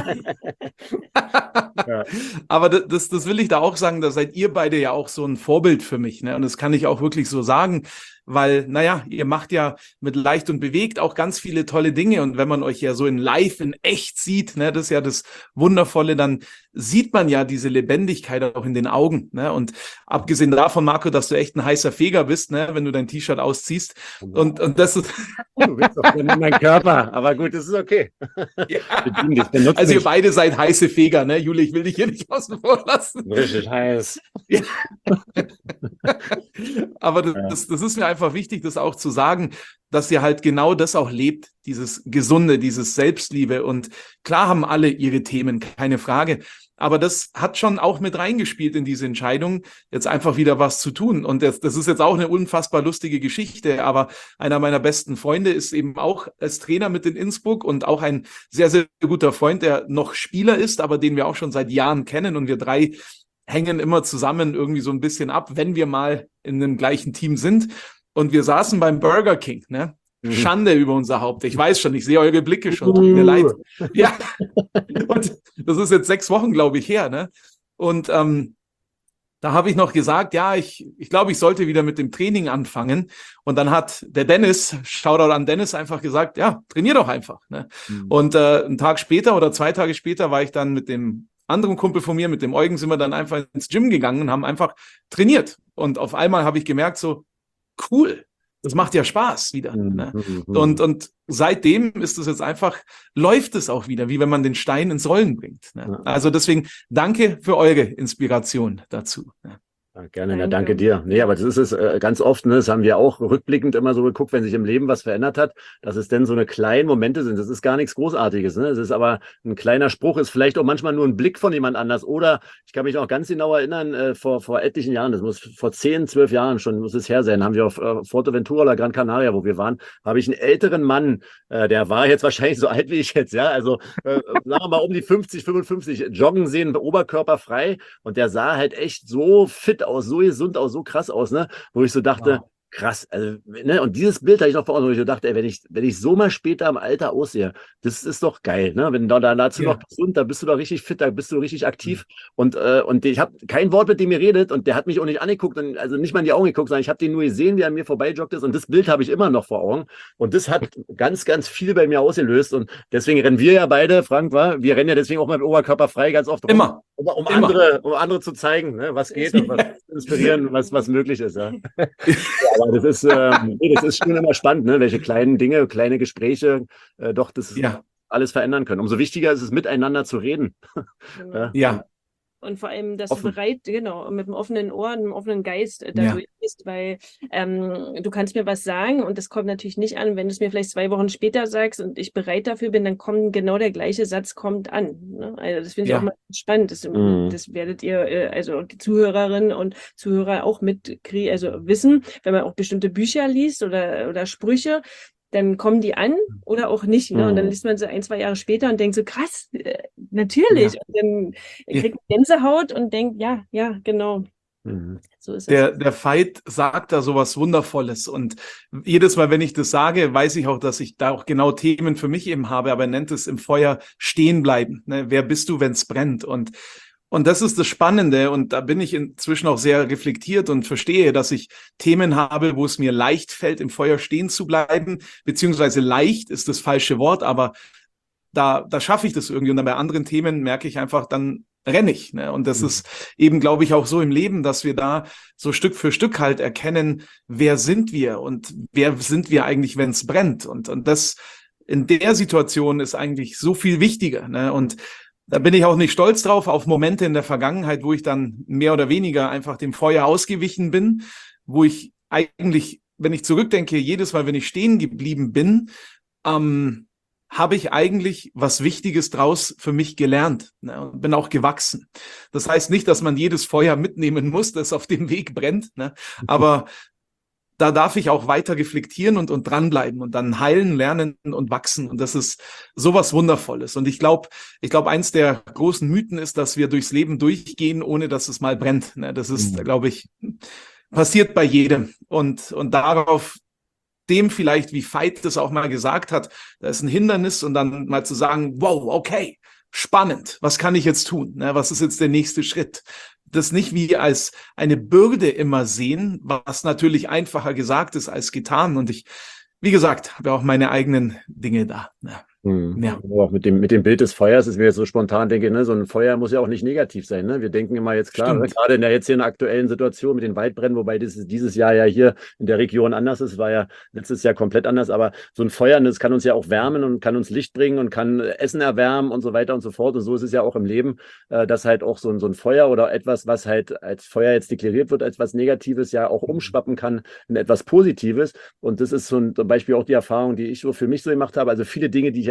Ja. Aber das, das will ich da auch sagen, da seid ihr beide ja auch so ein Vorbild für mich, ne? Und das kann ich auch wirklich so sagen, weil, naja, ihr macht ja mit Leicht und Bewegt auch ganz viele tolle Dinge und wenn man euch ja so in live, in echt sieht, ne, das ist ja das Wundervolle, dann sieht man ja diese Lebendigkeit auch in den Augen, ne? Und abgesehen davon, Marco, dass du echt ein heißer Feger bist, ne, wenn du dein T-Shirt ausziehst und, und das ist... Du bist doch in meinem Körper, aber gut, das ist okay. Ja. Dich, also ihr beide seid heiße Feger, ne? Jule, ich will dich hier nicht außen vor lassen. Richtig heiß. Ja. Aber das, ja. das, das ist mir einfach wichtig, das auch zu sagen, dass ihr halt genau das auch lebt, dieses Gesunde, dieses Selbstliebe. Und klar haben alle ihre Themen, keine Frage. Aber das hat schon auch mit reingespielt in diese Entscheidung, jetzt einfach wieder was zu tun. Und das, das ist jetzt auch eine unfassbar lustige Geschichte, aber einer meiner besten Freunde ist eben auch als Trainer mit in Innsbruck und auch ein sehr, sehr guter Freund, der noch Spieler ist, aber den wir auch schon seit Jahren kennen. Und wir drei hängen immer zusammen irgendwie so ein bisschen ab, wenn wir mal in dem gleichen Team sind. Und wir saßen beim Burger King, ne? Schande über unser Haupt. Ich weiß schon, ich sehe eure Blicke schon. Tut mir leid. Ja. Und das ist jetzt sechs Wochen, glaube ich, her, ne? Und ähm, da habe ich noch gesagt, ja, ich, ich glaube, ich sollte wieder mit dem Training anfangen. Und dann hat der Dennis, Shoutout an Dennis, einfach gesagt, ja, trainier doch einfach. Ne? Mhm. Und äh, einen Tag später oder zwei Tage später war ich dann mit dem anderen Kumpel von mir, mit dem Eugen, sind wir dann einfach ins Gym gegangen und haben einfach trainiert. Und auf einmal habe ich gemerkt, so, cool, das macht ja Spaß wieder. Mhm. Ne? Und, und seitdem ist es jetzt einfach, läuft es auch wieder, wie wenn man den Stein ins Rollen bringt. Ne? Ja. Also deswegen danke für eure Inspiration dazu. Ne? Ja, gerne, na, danke dir. Nee, aber das ist es äh, ganz oft, ne, das haben wir auch rückblickend immer so geguckt, wenn sich im Leben was verändert hat, dass es denn so eine kleinen Momente sind. Das ist gar nichts Großartiges, ne? Es ist aber ein kleiner Spruch, ist vielleicht auch manchmal nur ein Blick von jemand anders. Oder ich kann mich auch ganz genau erinnern, äh, vor, vor etlichen Jahren, das muss vor zehn, zwölf Jahren schon, muss es her sein, haben wir auf äh, Fuerteventura oder Gran Canaria, wo wir waren, habe ich einen älteren Mann, äh, der war jetzt wahrscheinlich so alt wie ich jetzt, ja, also äh, sagen wir mal um die fünfzig, fünfundfünfzig, joggen sehen, oberkörperfrei, und der sah halt echt so fit aus, so gesund aus, so krass aus, ne? Wo ich so dachte, wow, krass, also, ne? Und dieses Bild hatte ich noch vor Augen, wo ich so dachte, ey, wenn ich, wenn ich so mal später im Alter aussehe, das ist doch geil, ne? Wenn du da dazu ja. noch gesund, da bist du doch richtig fit, da bist du richtig aktiv. Mhm. Und, äh, und ich habe kein Wort mit dem geredet und der hat mich auch nicht angeguckt, und, also nicht mal in die Augen geguckt, sondern ich habe den nur gesehen, wie er an mir vorbeijoggt ist, und das Bild habe ich immer noch vor Augen. Und das hat ganz, ganz viel bei mir ausgelöst, und deswegen rennen wir ja beide, Frank, war, wir rennen ja deswegen auch mal mit Oberkörper frei ganz oft rum. Immer. Um, um, Immer. Andere, um andere zu zeigen, ne, was geht und was inspirieren, was, was möglich ist. Ja. Ja, aber das ist, ähm, nee, das ist schon immer spannend, ne, welche kleinen Dinge, kleine Gespräche äh, doch das ja. alles verändern können. Umso wichtiger ist es, miteinander zu reden. Genau. Ja. ja. Und vor allem, dass Offen. du bereit, genau, mit einem offenen Ohr, einem offenen Geist äh, Ja. dadurch bist, weil ähm, du kannst mir was sagen und das kommt natürlich nicht an, wenn du es mir vielleicht zwei Wochen später sagst und ich bereit dafür bin, dann kommt genau der gleiche Satz kommt an. Ne? Also das finde ich Ja. auch mal spannend. Das, Mhm. das werdet ihr, äh, also die Zuhörerinnen und Zuhörer auch mitkriegen, also wissen, wenn man auch bestimmte Bücher liest oder, oder Sprüche, dann kommen die an oder auch nicht. Ne? Und dann Mhm. liest man sie ein, zwei Jahre später und denkt so, krass, äh, natürlich. Ja. Und dann kriegt man Gänsehaut und denkt, ja, ja, genau. Mhm. So ist Der, es. der Veit sagt da sowas Wundervolles. Und jedes Mal, wenn ich das sage, weiß ich auch, dass ich da auch genau Themen für mich eben habe. Aber er nennt es im Feuer stehen bleiben. Ne? Wer bist du, wenn es brennt? Und Und das ist das Spannende, und da bin ich inzwischen auch sehr reflektiert und verstehe, dass ich Themen habe, wo es mir leicht fällt, im Feuer stehen zu bleiben, beziehungsweise leicht ist das falsche Wort, aber da, da schaffe ich das irgendwie, und dann bei anderen Themen merke ich einfach, dann renne ich. Ne? Und das mhm. ist eben, glaube ich, auch so im Leben, dass wir da so Stück für Stück halt erkennen, wer sind wir und wer sind wir eigentlich, wenn es brennt. Und, und das in der Situation ist eigentlich so viel wichtiger. Ne? Und da bin ich auch nicht stolz drauf, auf Momente in der Vergangenheit, wo ich dann mehr oder weniger einfach dem Feuer ausgewichen bin, wo ich eigentlich, wenn ich zurückdenke, jedes Mal, wenn ich stehen geblieben bin, ähm, habe ich eigentlich was Wichtiges draus für mich gelernt, ne, und bin auch gewachsen. Das heißt nicht, dass man jedes Feuer mitnehmen muss, das auf dem Weg brennt, ne, aber da darf ich auch weiter reflektieren und, und dranbleiben und dann heilen, lernen und wachsen. Und das ist sowas Wundervolles. Und ich glaube, ich glaube, eins der großen Mythen ist, dass wir durchs Leben durchgehen, ohne dass es mal brennt. Ne? Das ist, mhm. glaube ich, passiert bei jedem. Und, und darauf, dem vielleicht, wie Veit das auch mal gesagt hat, da ist ein Hindernis, und dann mal zu sagen, wow, okay, spannend, was kann ich jetzt tun? Ne? Was ist jetzt der nächste Schritt? Das nicht wie als eine Bürde immer sehen, was natürlich einfacher gesagt ist als getan. Und ich, wie gesagt, habe auch meine eigenen Dinge da. Ja. Hm. Ja. Auch mit dem, mit dem Bild des Feuers ist mir jetzt so spontan, denke, ne, so ein Feuer muss ja auch nicht negativ sein. Ne? Wir denken immer jetzt, klar, ne, gerade in der jetzt hier in der aktuellen Situation mit den Waldbränden, wobei dieses, dieses Jahr ja hier in der Region anders ist, war ja letztes Jahr komplett anders, aber so ein Feuer, das kann uns ja auch wärmen und kann uns Licht bringen und kann Essen erwärmen und so weiter und so fort. Und so ist es ja auch im Leben, äh, dass halt auch so ein, so ein Feuer oder etwas, was halt als Feuer jetzt deklariert wird, als was Negatives, ja auch umschwappen kann in etwas Positives. Und das ist so ein, zum Beispiel auch die Erfahrung, die ich so für mich so gemacht habe. Also viele Dinge, die ich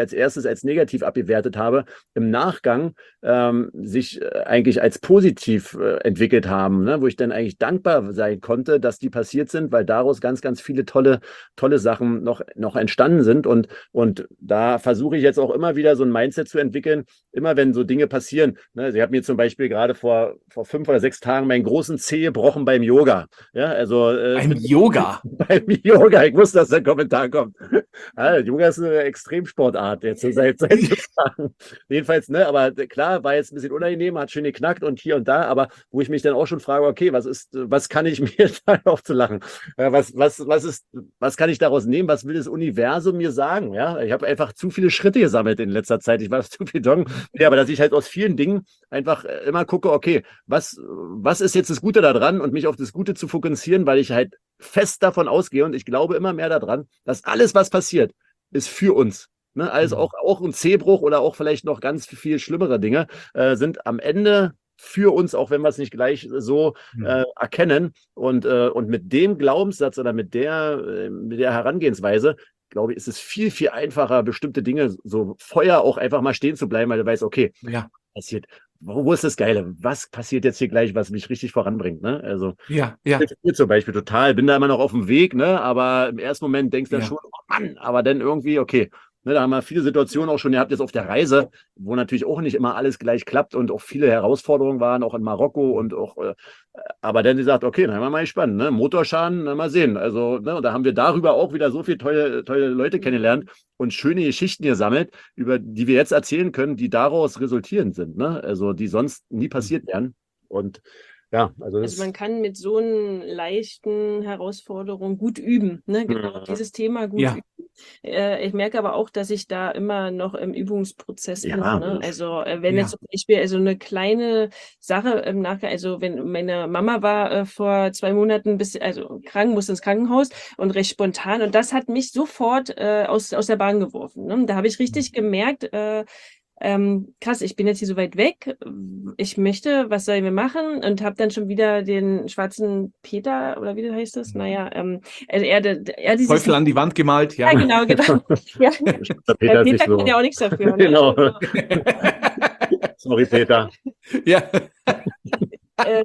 als erstes als negativ abgewertet habe, im Nachgang ähm, sich eigentlich als positiv äh, entwickelt haben, ne? Wo ich dann eigentlich dankbar sein konnte, dass die passiert sind, weil daraus ganz, ganz viele tolle, tolle Sachen noch, noch entstanden sind. Und, und da versuche ich jetzt auch immer wieder so ein Mindset zu entwickeln, immer wenn so Dinge passieren. Ne? Sie hat mir zum Beispiel gerade vor, vor fünf oder sechs Tagen meinen großen Zeh gebrochen beim Yoga. Ja, also äh, Beim Yoga? Beim Yoga. Ich wusste, dass der Kommentar kommt. Ja, Yoga ist eine Extremsportart jetzt so seit, seit Jahren. Jedenfalls, ne, aber klar, war jetzt ein bisschen unangenehm, hat schön geknackt und hier und da, aber wo ich mich dann auch schon frage, okay, was ist, was kann ich mir da aufzulachen? Was, was, was ist, was kann ich daraus nehmen? Was will das Universum mir sagen? Ja, ich habe einfach zu viele Schritte gesammelt in letzter Zeit. Ich war zu viel Dong. Ja, aber dass ich halt aus vielen Dingen einfach immer gucke, okay, was, was ist jetzt das Gute daran und mich auf das Gute zu fokussieren, weil ich halt fest davon ausgehe und ich glaube immer mehr daran, dass alles, was passiert, ist für uns. Ne? Also auch, auch ein Zehbruch oder auch vielleicht noch ganz viel schlimmere Dinge äh, sind am Ende für uns, auch wenn wir es nicht gleich so äh, erkennen. Und, äh, und mit dem Glaubenssatz oder mit der, äh, mit der Herangehensweise, glaube ich, ist es viel, viel einfacher, bestimmte Dinge, so Feuer auch einfach mal stehen zu bleiben, weil du weißt, okay, ja. passiert. Wo, wo ist das Geile? Was passiert jetzt hier gleich, was mich richtig voranbringt? Ne? Also, ja, ja. Ich zum Beispiel total, bin da immer noch auf dem Weg, ne? Aber im ersten Moment denkst du dann Ja. schon, oh Mann, aber dann irgendwie, okay. Ne, da haben wir viele Situationen auch schon gehabt jetzt auf der Reise, wo natürlich auch nicht immer alles gleich klappt und auch viele Herausforderungen waren, auch in Marokko und auch, äh, aber dann sie sagt, okay, dann haben wir mal gespannt, ne? Motorschaden, na, mal sehen. Also, ne, und da haben wir darüber auch wieder so viele tolle, tolle Leute kennengelernt und schöne Geschichten gesammelt, über die wir jetzt erzählen können, die daraus resultierend sind, ne? Also, die sonst nie passiert wären. Und ja, also, das Also man kann mit so einer leichten Herausforderung gut üben, ne? Genau Mhm. dieses Thema gut Ja. üben. Äh, ich merke aber auch, dass ich da immer noch im Übungsprozess bin. Ja. Ne? Also äh, wenn Ja. jetzt zum Beispiel also eine kleine Sache im Nachgang, also wenn meine Mama war äh, vor zwei Monaten bis, also krank, musste ins Krankenhaus und recht spontan und das hat mich sofort äh, aus, aus der Bahn geworfen. Ne? Da habe ich richtig gemerkt, äh, ähm, krass, ich bin jetzt hier so weit weg, ich möchte, was sollen wir machen? Und habe dann schon wieder den schwarzen Peter, oder wie heißt das? Naja, ähm, also er, er dieses... Teufel an die Wand gemalt, ja. Ja, genau, genau. Ja. Der Peter, Peter, ist nicht Peter so. kann ja auch nichts dafür. Ne? Genau. Also, Sorry, Peter. Ja. äh,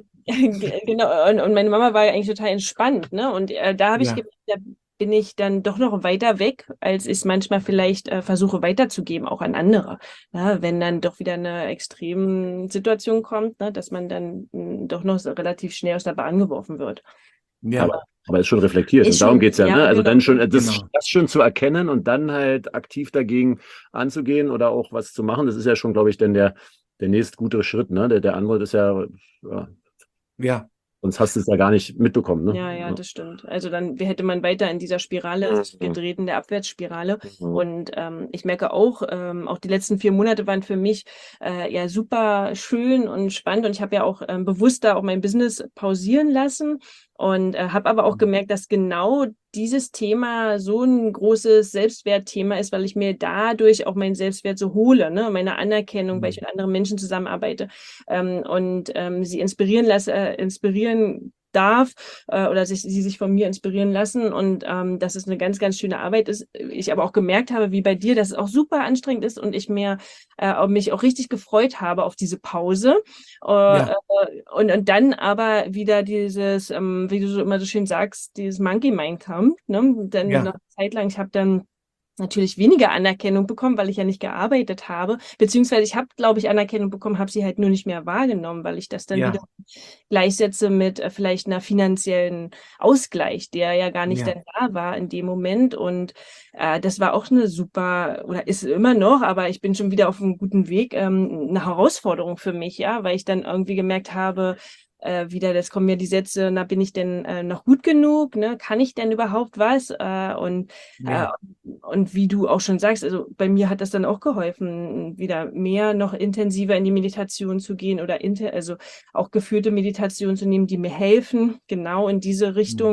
genau, und, und meine Mama war ja eigentlich total entspannt, ne? Und äh, da habe ich Ja. gemerkt, da bin ich dann doch noch weiter weg, als ich es manchmal vielleicht äh, versuche weiterzugeben, auch an andere. Ja, wenn dann doch wieder eine extreme Situation kommt, ne, dass man dann mh, doch noch so relativ schnell aus der Bahn geworfen wird. Ja. Aber, aber ist schon reflektiert. Ist und darum schon- geht's ja, ja, ne? Also genau. dann schon, das, Genau. das schon zu erkennen und dann halt aktiv dagegen anzugehen oder auch was zu machen, das ist ja schon, glaube ich, dann der, der nächst gute Schritt, ne? Der, der andere ist ja, ja, Ja. sonst hast du es ja gar nicht mitbekommen, ne? Ja, ja, das stimmt. Also dann hätte man weiter in dieser Spirale Mhm. gedreht, in der Abwärtsspirale. Mhm. Und ähm, ich merke auch, ähm, auch die letzten vier Monate waren für mich äh, ja super schön und spannend. Und ich habe ja auch ähm, bewusst da auch mein Business pausieren lassen und äh, habe aber auch gemerkt, dass genau dieses Thema so ein großes Selbstwertthema ist, weil ich mir dadurch auch meinen Selbstwert so hole, ne? Meine Anerkennung, weil ich mit anderen Menschen zusammenarbeite ähm, und ähm, sie inspirieren lasse, äh, inspirieren darf äh, oder sich, sie sich von mir inspirieren lassen und ähm, dass es eine ganz, ganz schöne Arbeit ist. Ich aber auch gemerkt habe, wie bei dir, dass es auch super anstrengend ist und ich mir äh, mich auch richtig gefreut habe auf diese Pause. Äh, Ja. äh, und, und dann aber wieder dieses, ähm, wie du so immer so schön sagst, dieses Monkey Mind kommt. Ne? Dann Ja. noch eine Zeit lang, ich habe dann natürlich weniger Anerkennung bekommen, weil ich ja nicht gearbeitet habe, beziehungsweise ich habe, glaube ich, Anerkennung bekommen, habe sie halt nur nicht mehr wahrgenommen, weil ich das dann Ja. wieder gleichsetze mit äh, vielleicht einer finanziellen Ausgleich, der ja gar nicht Ja. dann da war in dem Moment und äh, das war auch eine super, oder ist immer noch, aber ich bin schon wieder auf einem guten Weg, ähm, eine Herausforderung für mich, ja, weil ich dann irgendwie gemerkt habe, äh, wieder, das kommen mir die Sätze, na, bin ich denn äh, noch gut genug, ne, kann ich denn überhaupt was äh, und Ja. äh, und wie du auch schon sagst, also bei mir hat das dann auch geholfen, wieder mehr noch intensiver in die Meditation zu gehen oder inter, also auch geführte Meditation zu nehmen, die mir helfen, genau in diese Richtung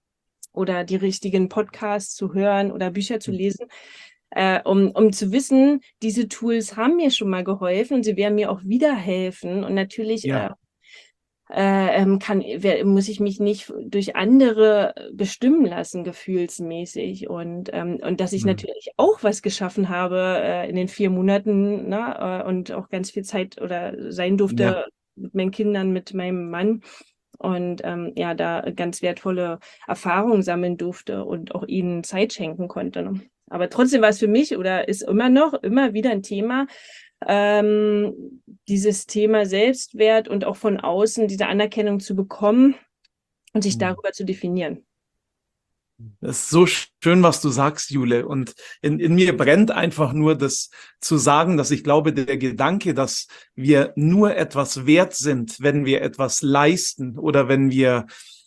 oder die richtigen Podcasts zu hören oder Bücher zu Mhm. lesen, äh, um, um zu wissen, diese Tools haben mir schon mal geholfen und sie werden mir auch wieder helfen und natürlich Ja. äh, äh, ähm, kann, wer, muss ich mich nicht durch andere bestimmen lassen, gefühlsmäßig. Und, ähm, und dass ich Mhm. natürlich auch was geschaffen habe äh, in den vier Monaten, ne, äh, und auch ganz viel Zeit oder sein durfte Ja. mit meinen Kindern, mit meinem Mann. Und ähm, ja, da ganz wertvolle Erfahrungen sammeln durfte und auch ihnen Zeit schenken konnte. Ne? Aber trotzdem war es für mich oder ist immer noch immer wieder ein Thema, ähm, dieses Thema Selbstwert und auch von außen diese Anerkennung zu bekommen und sich Mhm. darüber zu definieren. Das ist so schön, was du sagst, Jule. Und in, in mir brennt einfach nur das zu sagen, dass ich glaube, der Gedanke, dass wir nur etwas wert sind, wenn wir etwas leisten oder wenn wir,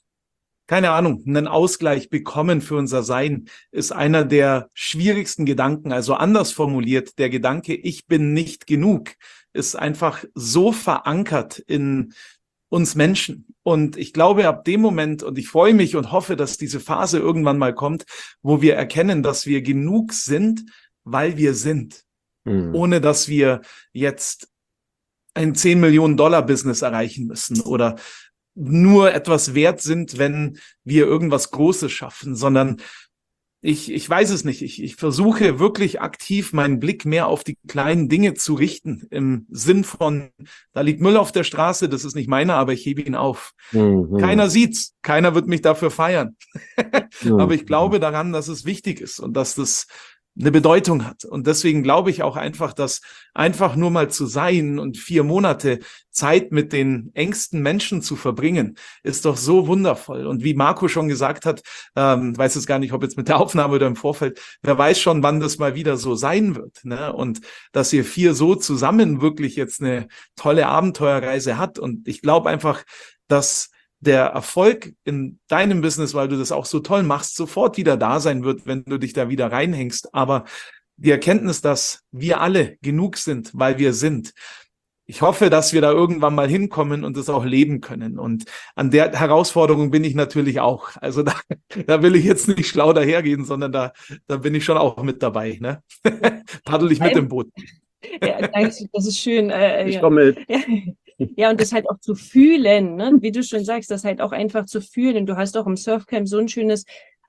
keine Ahnung, einen Ausgleich bekommen für unser Sein, ist einer der schwierigsten Gedanken. Also anders formuliert, der Gedanke, ich bin nicht genug, ist einfach so verankert in uns Menschen. Und ich glaube, ab dem Moment, und ich freue mich und hoffe, dass diese Phase irgendwann mal kommt, wo wir erkennen, dass wir genug sind, weil wir sind, Mhm. ohne dass wir jetzt ein zehn Millionen Dollar Business erreichen müssen oder nur etwas wert sind, wenn wir irgendwas Großes schaffen, sondern Ich, ich weiß es nicht. Ich, ich versuche wirklich aktiv meinen Blick mehr auf die kleinen Dinge zu richten, im Sinn von, da liegt Müll auf der Straße, das ist nicht meiner, aber ich hebe ihn auf. Mhm. Keiner sieht's, keiner wird mich dafür feiern. Mhm. Aber ich glaube daran, dass es wichtig ist und dass das eine Bedeutung hat. Und deswegen glaube ich auch einfach, dass einfach nur mal zu sein und vier Monate Zeit mit den engsten Menschen zu verbringen, ist doch so wundervoll. Und wie Marco schon gesagt hat, ähm, weiß jetzt gar nicht, ob jetzt mit der Aufnahme oder im Vorfeld, wer weiß schon, wann das mal wieder so sein wird. Ne? Und dass ihr vier so zusammen wirklich jetzt eine tolle Abenteuerreise habt. Und ich glaube einfach, dass der Erfolg in deinem Business, weil du das auch so toll machst, sofort wieder da sein wird, wenn du dich da wieder reinhängst. Aber die Erkenntnis, dass wir alle genug sind, weil wir sind, ich hoffe, dass wir da irgendwann mal hinkommen und das auch leben können. Und an der Herausforderung bin ich natürlich auch. Also da, da will ich jetzt nicht schlau dahergehen, sondern da, da bin ich schon auch mit dabei. Ne? Paddel ich mit im Boot. Ja, das ist schön. Äh, Ich ja. komme mit. Ja. Ja, und das halt auch zu fühlen, ne? Wie du schon sagst, das halt auch einfach zu fühlen. Und du hast auch im Surfcamp so ein schönes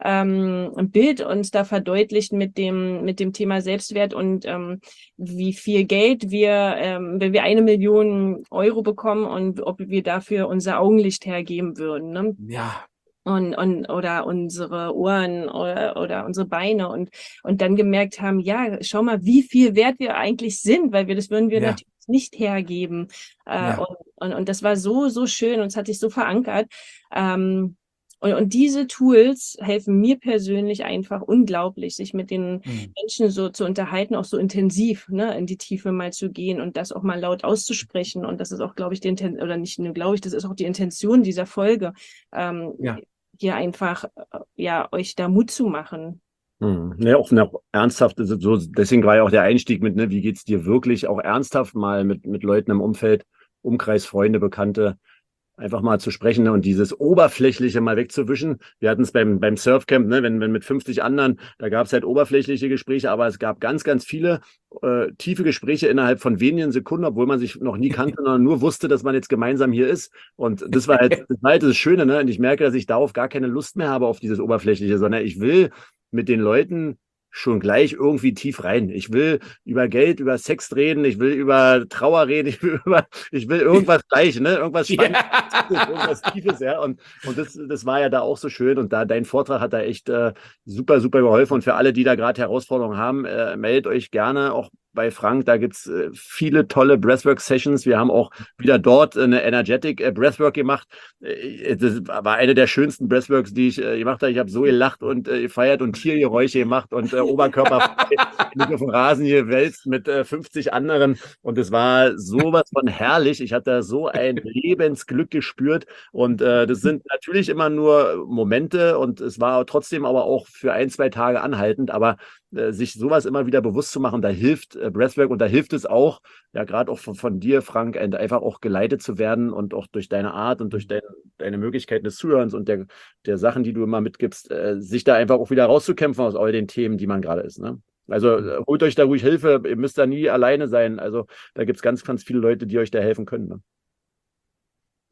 ähm, Bild uns da verdeutlicht mit dem mit dem Thema Selbstwert und ähm, wie viel Geld wir, ähm, wenn wir eine Million Euro bekommen und ob wir dafür unser Augenlicht hergeben würden, ne? Ja. Und, und oder unsere Ohren oder, oder unsere Beine und und dann gemerkt haben, ja, schau mal, wie viel wert wir eigentlich sind, weil wir das würden wir Ja. natürlich nicht hergeben. Äh, Ja. und, und, und das war so, so schön und es hat sich so verankert. Ähm, und, und diese Tools helfen mir persönlich einfach unglaublich, sich mit den Mhm. Menschen so zu unterhalten, auch so intensiv, ne, in die Tiefe mal zu gehen und das auch mal laut auszusprechen. Und das ist auch, glaube ich, die Intention, oder nicht nur, glaube ich, das ist auch die Intention dieser Folge. Ähm, Ja. hier einfach, äh, ja, euch da Mut zu machen. Hm. Ja, auch eine ernsthaft, also so, deswegen war ja auch der Einstieg mit, ne, wie geht's dir wirklich, auch ernsthaft mal mit, mit Leuten im Umfeld, Umkreis, Freunde, Bekannte, einfach mal zu sprechen, ne, und dieses Oberflächliche mal wegzuwischen. Wir hatten es beim, beim Surfcamp, ne, wenn, wenn mit fünfzig anderen, da gab es halt oberflächliche Gespräche, aber es gab ganz, ganz viele äh, tiefe Gespräche innerhalb von wenigen Sekunden, obwohl man sich noch nie kannte, sondern nur wusste, dass man jetzt gemeinsam hier ist. Und das war halt das, war halt das Schöne, ne? Und ich merke, dass ich darauf gar keine Lust mehr habe, auf dieses Oberflächliche, sondern ich will mit den Leuten schon gleich irgendwie tief rein. Ich will über Geld, über Sex reden, ich will über Trauer reden, ich will über, ich will irgendwas gleich, ne? Irgendwas Spannendes, Ja. irgendwas Tiefes, ja. Und, und das, das war ja da auch so schön. Und da dein Vortrag hat da echt äh, super, super geholfen. Und für alle, die da gerade Herausforderungen haben, äh, meldet euch gerne auch bei Frank. Da gibt's äh, viele tolle Breathwork-Sessions. Wir haben auch wieder dort eine Energetic äh, Breathwork gemacht. Äh, das war eine der schönsten Breathworks, die ich äh, gemacht habe. Ich habe so gelacht und äh, gefeiert und Tiergeräusche gemacht und äh, Oberkörper mich auf dem Rasen gewälzt mit äh, fünfzig anderen. Und es war sowas von herrlich. Ich hatte so ein Lebensglück gespürt. Und äh, das sind natürlich immer nur Momente und es war trotzdem aber auch für ein, zwei Tage anhaltend. Aber äh, sich sowas immer wieder bewusst zu machen, da hilft äh, Breathwork und da hilft es auch, ja, gerade auch von, von dir, Frank, einfach auch geleitet zu werden und auch durch deine Art und durch dein, deine Möglichkeiten des Zuhörens und der, der Sachen, die du immer mitgibst, äh, sich da einfach auch wieder rauszukämpfen aus all den Themen, die man gerade ist, ne? Also äh, holt euch da ruhig Hilfe, ihr müsst da nie alleine sein. Also da gibt es ganz, ganz viele Leute, die euch da helfen können, ne?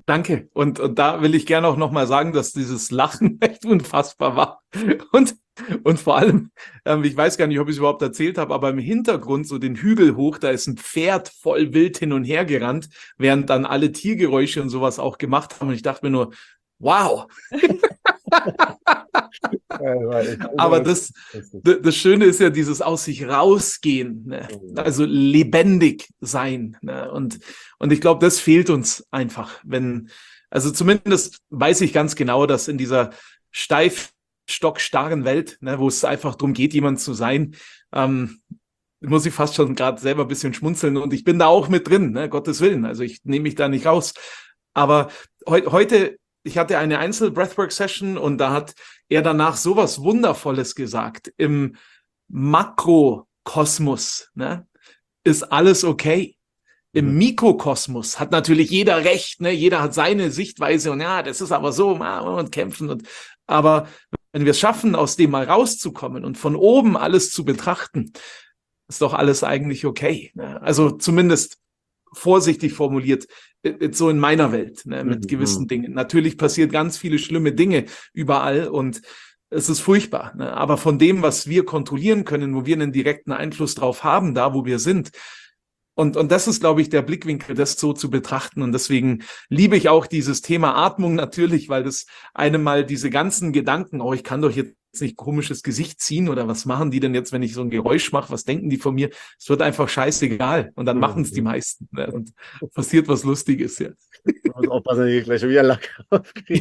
Danke. Und, und da will ich gerne auch nochmal sagen, dass dieses Lachen echt unfassbar war. Und, und vor allem, ähm, ich weiß gar nicht, ob ich es überhaupt erzählt habe, aber im Hintergrund, so den Hügel hoch, da ist ein Pferd voll wild hin und her gerannt, während dann alle Tiergeräusche und sowas auch gemacht haben. Und ich dachte mir nur, wow. Aber das, das Schöne ist ja dieses aus sich rausgehen, ne? Also lebendig sein. Ne? Und, und ich glaube, das fehlt uns einfach. Wenn, also zumindest weiß ich ganz genau, dass in dieser steif stockstarren Welt, ne, wo es einfach darum geht, jemand zu sein, ähm, muss ich fast schon gerade selber ein bisschen schmunzeln. Und ich bin da auch mit drin, ne? Gottes Willen. Also ich nehme mich da nicht raus. Aber he- heute Ich hatte eine Einzel-Breathwork-Session und da hat er danach sowas Wundervolles gesagt. Im Makrokosmos, ne, ist alles okay. Im Mhm. Mikrokosmos hat natürlich jeder recht, ne? Jeder hat seine Sichtweise und ja, das ist aber so und kämpfen. Und, aber wenn wir es schaffen, aus dem mal rauszukommen und von oben alles zu betrachten, ist doch alles eigentlich okay. Ne? Also zumindest vorsichtig formuliert, so in meiner Welt, ne, mit Mhm. gewissen Dingen. Natürlich passiert ganz viele schlimme Dinge überall und es ist furchtbar. Ne? Aber von dem, was wir kontrollieren können, wo wir einen direkten Einfluss drauf haben, da wo wir sind, und, und das ist, glaube ich, der Blickwinkel, das so zu betrachten. Und deswegen liebe ich auch dieses Thema Atmung natürlich, weil das einem mal diese ganzen Gedanken, oh, ich kann doch jetzt nicht komisches Gesicht ziehen oder was machen die denn jetzt, wenn ich so ein Geräusch mache, was denken die von mir? Es wird einfach scheißegal und dann Mhm. machen es die meisten. Ne? Und passiert was Lustiges jetzt. Ich muss aufpassen, dass ich gleich schon wieder Lack aufkriege.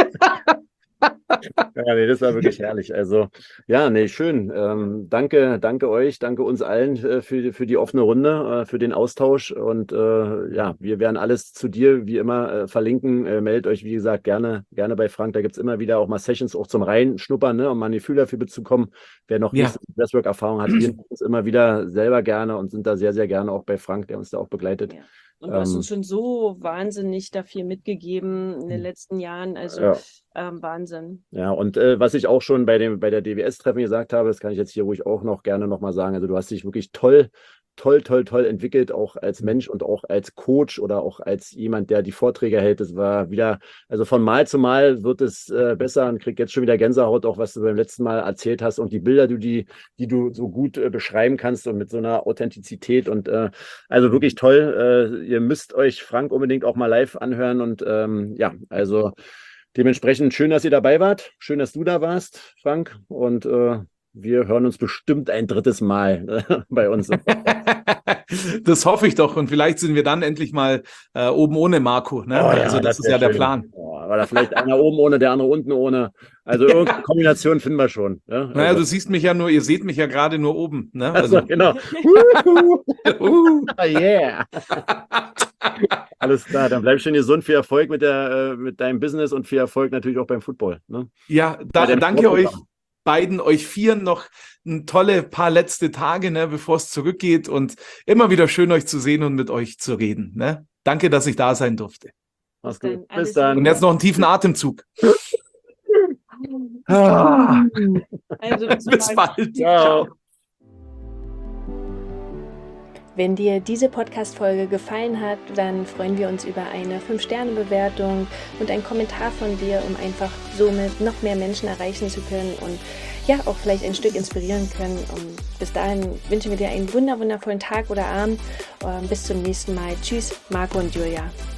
Ja, nee, das war wirklich herrlich. Also, ja, nee, schön. Ähm, danke, danke euch, danke uns allen äh, für, für die offene Runde, äh, für den Austausch. Und äh, ja, wir werden alles zu dir wie immer äh, verlinken. Äh, meldet euch, wie gesagt, gerne, gerne bei Frank. Da gibt es immer wieder auch mal Sessions auch zum Reinschnuppern, ne, um mal ein Gefühl dafür zu bekommen. Wer noch Ja. nicht Breathwork-Erfahrung hat, wir nehmen uns immer wieder selber gerne und sind da sehr, sehr gerne auch bei Frank, der uns da auch begleitet. Ja. Und du hast Ähm, uns schon so wahnsinnig da viel mitgegeben in den letzten Jahren. Also Ja. ähm, Wahnsinn. Ja, und äh, was ich auch schon bei dem bei der D W S-Treffen gesagt habe, das kann ich jetzt hier ruhig auch noch gerne nochmal sagen. Also du hast dich wirklich toll, toll, toll, toll entwickelt, auch als Mensch und auch als Coach oder auch als jemand, der die Vorträge hält. Das war wieder, also von Mal zu Mal wird es äh, besser und krieg jetzt schon wieder Gänsehaut, auch was du beim letzten Mal erzählt hast und die Bilder, du die, die du so gut äh, beschreiben kannst und mit so einer Authentizität und äh, also wirklich toll. Äh, ihr müsst euch Frank unbedingt auch mal live anhören und ähm, ja, also dementsprechend schön, dass ihr dabei wart. Schön, dass du da warst, Frank. Und äh, wir hören uns bestimmt ein drittes Mal äh, bei uns. Das hoffe ich doch. Und vielleicht sind wir dann endlich mal äh, oben ohne Marco. Ne? Oh ja, also das, das ist wär ja der schön. Plan. Oh, oder vielleicht einer oben ohne, der andere unten ohne. Also irgendeine Kombination finden wir schon. Ja? Naja, Also, du siehst mich ja nur, ihr seht mich ja gerade nur oben. Ne? also, Also, genau. uh. Yeah. Alles klar, dann bleib schön gesund. Viel Erfolg mit, der, äh, mit deinem Business und viel Erfolg natürlich auch beim Football. Ne? Ja, da, Bei dem danke euch Sportprogramm. beiden, euch vieren noch ein tolle paar letzte Tage, ne, bevor es zurückgeht und immer wieder schön euch zu sehen und mit euch zu reden. Ne? Danke, dass ich da sein durfte. Mach's Bis gut. dann. Alles Bis dann. Und jetzt noch einen tiefen Atemzug. Ah, Also bis bis bald. bald. Ciao. Wenn dir diese Podcast-Folge gefallen hat, dann freuen wir uns über eine fünf Sterne Bewertung und einen Kommentar von dir, um einfach somit noch mehr Menschen erreichen zu können und ja, auch vielleicht ein Stück inspirieren können. Und bis dahin wünschen wir dir einen wunder wundervollen Tag oder Abend. Ähm, bis zum nächsten Mal. Tschüss, Marco und Julia.